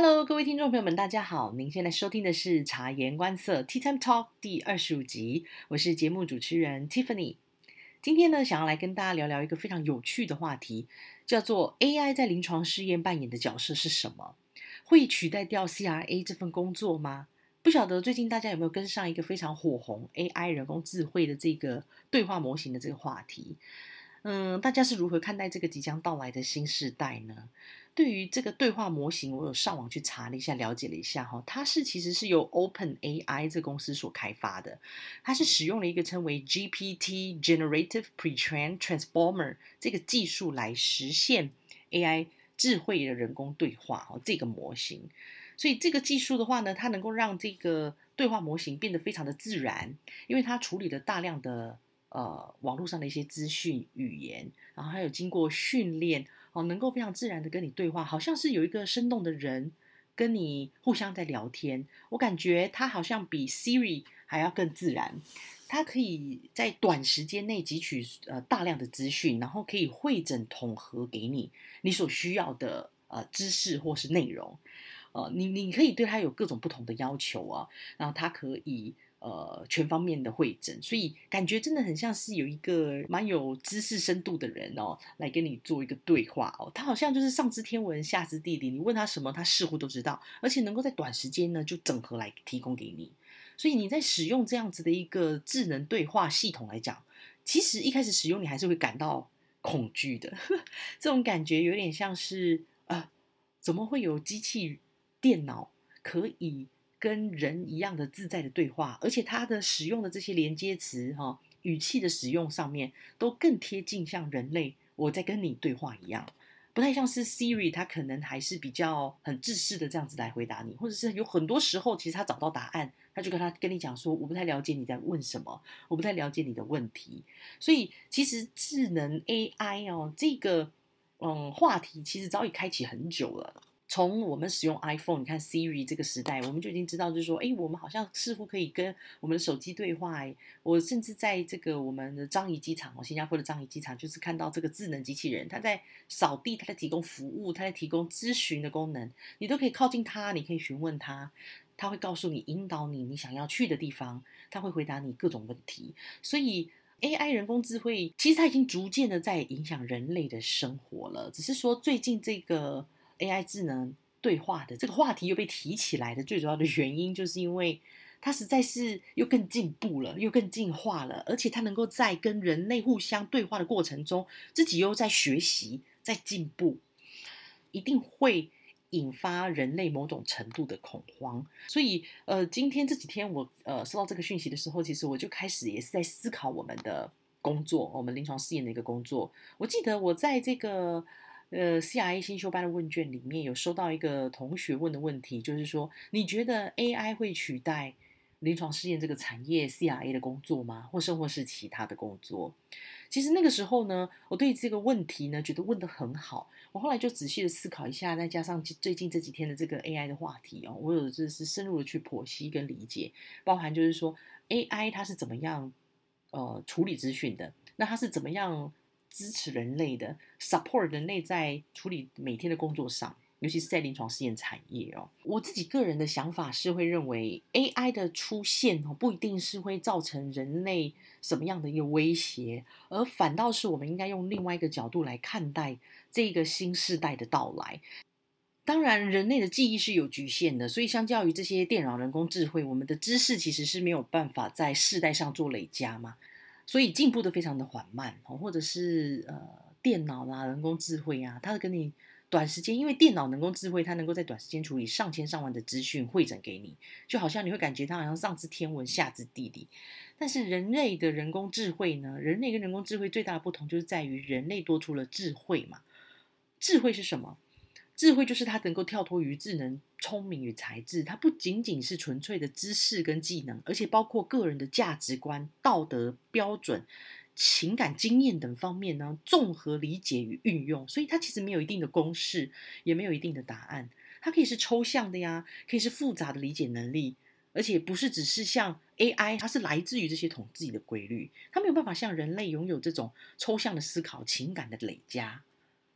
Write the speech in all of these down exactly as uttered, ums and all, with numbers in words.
Hello，各位听众朋友们，大家好！您现在收听的是察言观色 Tea Time Talk 第二十五集，我是节目主持人 Tiffany。今天呢，想要来跟大家聊聊一个非常有趣的话题，叫做 A I 在临床试验扮演的角色是什么？会取代掉 C R A 这份工作吗？不晓得最近大家有没有跟上一个非常火红 A I 人工智慧的这个对话模型的这个话题？嗯，大家是如何看待这个即将到来的新世代呢？对于这个对话模型，我有上网去查了一下，了解了一下哈，它是其实是由 OpenAI 这公司所开发的，它是使用了一个称为 G P T Generative Pre-trained Transformer 这个技术来实现 A I 智慧的人工对话哦，这个模型。所以这个技术的话呢，它能够让这个对话模型变得非常的自然，因为它处理了大量的呃网络上的一些资讯语言，然后还有经过训练哦，能够非常自然的跟你对话，好像是有一个生动的人跟你互相在聊天。我感觉它好像比 Siri 还要更自然，它可以在短时间内汲取呃大量的资讯，然后可以汇整统合给你你所需要的呃知识或是内容。呃，你你可以对它有各种不同的要求啊，然后它可以呃全方面的会诊，所以感觉真的很像是有一个蛮有知识深度的人哦，来跟你做一个对话哦。他好像就是上知天文下知地理，你问他什么，他似乎都知道，而且能够在短时间呢就整合来提供给你。所以你在使用这样子的一个智能对话系统来讲，其实一开始使用你还是会感到恐惧的，这种感觉有点像是呃，怎么会有机器电脑可以跟人一样的自在的对话，而且它的使用的这些连接词哈、哦，语气的使用上面都更贴近像人类我在跟你对话一样，不太像是 Siri， 它可能还是比较很制式的这样子来回答你，或者是有很多时候其实他找到答案，他就跟他跟你讲说，我不太了解你在问什么，我不太了解你的问题。所以其实智能 A I 哦，这个嗯话题其实早已开启很久了。从我们使用 iPhone， 你看 Siri 这个时代，我们就已经知道，就是说，哎，我们好像似乎可以跟我们的手机对话。哎，我甚至在这个我们的樟宜机场，新加坡的樟宜机场，就是看到这个智能机器人，它在扫地，它在提供服务，它在提供咨询的功能，你都可以靠近它，你可以询问它，它会告诉你、引导你你想要去的地方，它会回答你各种问题。所以 A I 人工智慧其实它已经逐渐的在影响人类的生活了，只是说最近这个 A I 智能对话的这个话题又被提起来的最主要的原因，就是因为它实在是又更进步了，又更进化了，而且它能够在跟人类互相对话的过程中，自己又在学习，在进步，一定会引发人类某种程度的恐慌。所以，呃，今天这几天我呃收到这个讯息的时候，其实我就开始也是在思考我们的工作，我们临床试验的一个工作。我记得我在这个呃 C R A 新修班的问卷里面有收到一个同学问的问题，就是说，你觉得 A I 会取代临床试验这个产业 C R A 的工作吗？或甚或是其他的工作？其实那个时候呢，我对这个问题呢觉得问得很好，我后来就仔细的思考一下，再加上最近这几天的这个 A I 的话题哦，我有就是深入的去剖析跟理解，包含就是说 A I 它是怎么样呃处理资讯的，那它是怎么样支持人类的 support 人类在处理每天的工作上，尤其是在临床试验产业哦。我自己个人的想法是会认为 A I 的出现哦，不一定是会造成人类什么样的一个威胁，而反倒是我们应该用另外一个角度来看待这个新世代的到来。当然，人类的记忆是有局限的，所以相较于这些电脑人工智慧，我们的知识其实是没有办法在世代上做累加嘛，所以进步的非常的缓慢，或者是呃电脑啦、人工智慧啊，它跟你短时间，因为电脑人工智慧它能够在短时间处理上千上万的资讯汇整给你，就好像你会感觉它好像上知天文下知地理。但是人类的人工智慧呢，人类跟人工智慧最大的不同就是在于人类多出了智慧嘛。智慧是什么？智慧就是它能够跳脱于智能、聪明与才智，它不仅仅是纯粹的知识跟技能，而且包括个人的价值观、道德标准、情感经验等方面呢，综合理解与运用。所以它其实没有一定的公式，也没有一定的答案，它可以是抽象的呀，可以是复杂的理解能力，而且不是只是像 A I， 它是来自于这些统计的规律，它没有办法像人类拥有这种抽象的思考、情感的累加。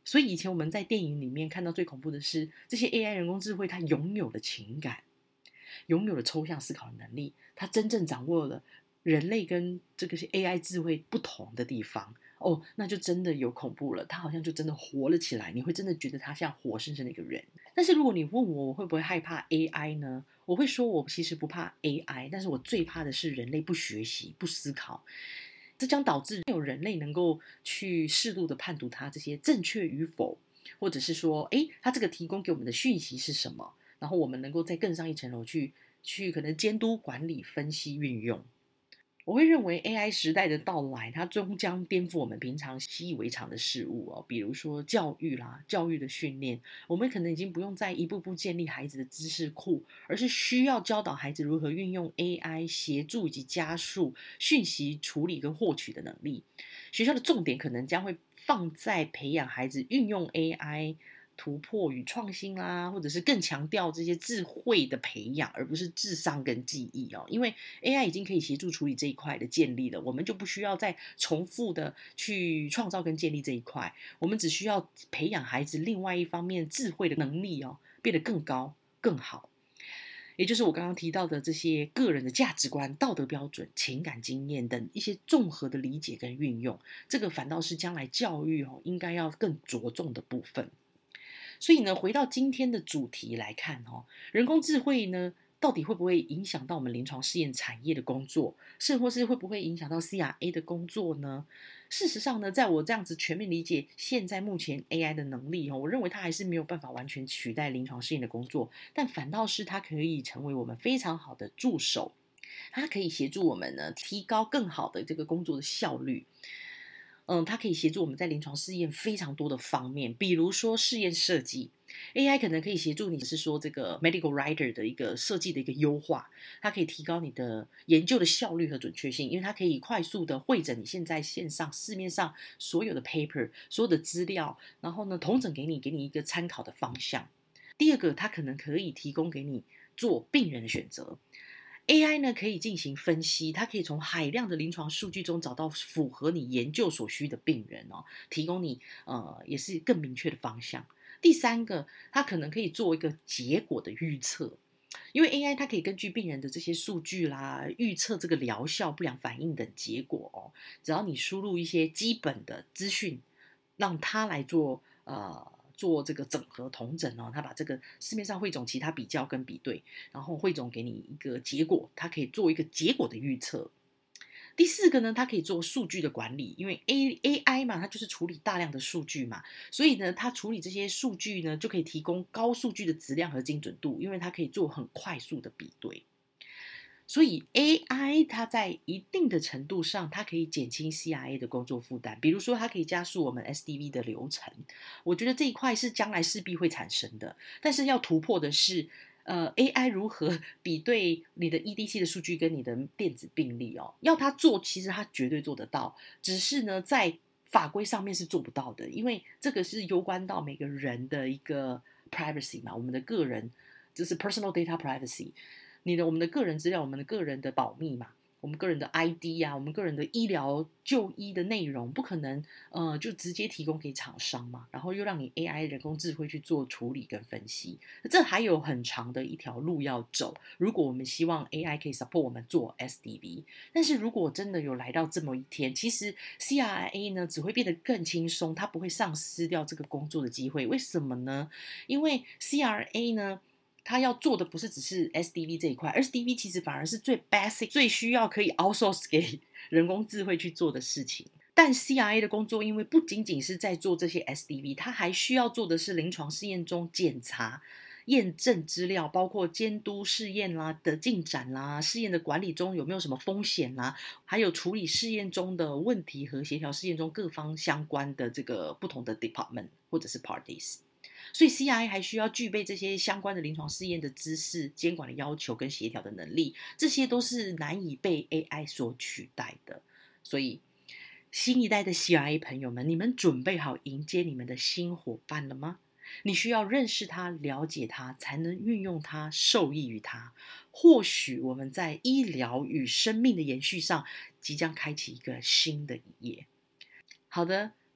所以以前我们在电影里面看到最恐怖的是，这些 A I 人工智慧它拥有了情感，拥有了抽象思考的能力，它真正掌握了人类跟这个 A I 智慧不同的地方。哦，那就真的有恐怖了，它好像就真的活了起来，你会真的觉得它像活生生的一个人。但是如果你问我，我会不会害怕 A I 呢？我会说，我其实不怕 A I， 但是我最怕的是人类不学习、不思考。这将导致没有人类能够去适度的判读它这些正确与否，或者是说，诶，它这个提供给我们的讯息是什么，然后我们能够再更上一层楼去去可能监督、管理、分析、运用。我会认为 A I 时代的到来，它终将颠覆我们平常习以为常的事物哦，比如说教育啦、教育的训练，我们可能已经不用再一步步建立孩子的知识库，而是需要教导孩子如何运用 A I 协助以及加速讯息处理跟获取的能力。学校的重点可能将会放在培养孩子运用 A I。突破与创新啦，或者是更强调这些智慧的培养，而不是智商跟记忆哦。因为 A I 已经可以协助处理这一块的建立了，我们就不需要再重复的去创造跟建立这一块，我们只需要培养孩子另外一方面智慧的能力哦，变得更高更好。也就是我刚刚提到的这些个人的价值观、道德标准、情感经验等一些综合的理解跟运用，这个反倒是将来教育哦应该要更着重的部分。所以呢，回到今天的主题来看哦，人工智慧呢，到底会不会影响到我们临床试验产业的工作，甚或是会不会影响到 C R A 的工作呢？事实上呢，在我这样子全面理解现在目前 A I 的能力哦，我认为它还是没有办法完全取代临床试验的工作，但反倒是它可以成为我们非常好的助手，它可以协助我们呢提高更好的这个工作的效率。嗯，它可以协助我们在临床试验非常多的方面，比如说试验设计 ，A I 可能可以协助你是说这个 medical writer 的一个设计的一个优化，它可以提高你的研究的效率和准确性，因为它可以快速的汇整你现在线上市面上所有的 paper 所有的资料，然后呢统整给你，给你一个参考的方向。第二个，它可能可以提供给你做病人的选择。A I 呢可以进行分析，它可以从海量的临床数据中找到符合你研究所需的病人哦，提供你呃也是更明确的方向。第三个，它可能可以做一个结果的预测，因为 A I 它可以根据病人的这些数据啦，预测这个疗效、不良反应等结果哦。只要你输入一些基本的资讯，让它来做呃。做这个整合统整哦，他把这个市面上汇总其他比较跟比对，然后汇总给你一个结果，它可以做一个结果的预测。第四个呢，它可以做数据的管理，因为 A A I 嘛，它就是处理大量的数据嘛，所以呢，它处理这些数据呢，就可以提供高数据的质量和精准度，因为它可以做很快速的比对。所以 A I 它在一定的程度上，它可以减轻 C R A 的工作负担，比如说它可以加速我们 S D V 的流程。我觉得这一块是将来势必会产生的，但是要突破的是，呃，A I 如何比对你的 E D C 的数据跟你的电子病历哦，要它做，其实它绝对做得到，只是呢在法规上面是做不到的，因为这个是攸关到每个人的一个 privacy 嘛，我们的个人就是 personal data privacy。你的我们的个人资料，我们的个人的保密嘛，我们个人的 I D 啊，我们个人的医疗就医的内容，不可能呃就直接提供给厂商嘛，然后又让你 A I 人工智慧去做处理跟分析，这还有很长的一条路要走。如果我们希望 A I 可以 support 我们做 S D V， 但是如果真的有来到这么一天，其实 C R A 呢只会变得更轻松，它不会丧失掉这个工作的机会。为什么呢？因为 C R A 呢，他要做的不是只是 S D V 这一块 ，S D V 其实反而是最 basic、最需要可以 outsource 给人工智慧去做的事情。但 C R A 的工作，因为不仅仅是在做这些 S D V， 他还需要做的是临床试验中检查、验证资料，包括监督试验啦的进展啦，试验的管理中有没有什么风险啦，还有处理试验中的问题和协调试验中各方相关的这个不同的 department 或者是 parties。所以 C R A 还需要具备这些相关的临床试验的知识、监管的要求跟协调的能力，这些都是难以被 A I 所取代的。所以新一代的 C R A 朋友们，你们准备好迎接你们的新伙伴了吗？你需要认识他、了解他，才能运用他、受益于他。或许我们在医疗与生命的延续上，即将开启一个新的一页。好的。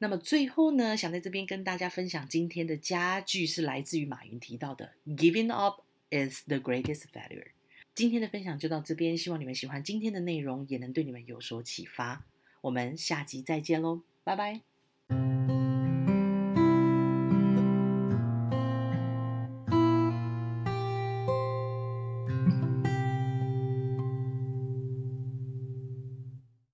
那么最后呢，想在这边跟大家分享今天的佳句是来自于马云提到的 "Giving up is the greatest failure"。今天的分享就到这边，希望你们喜欢今天的内容，也能对你们有所启发。我们下集再见喽，拜拜。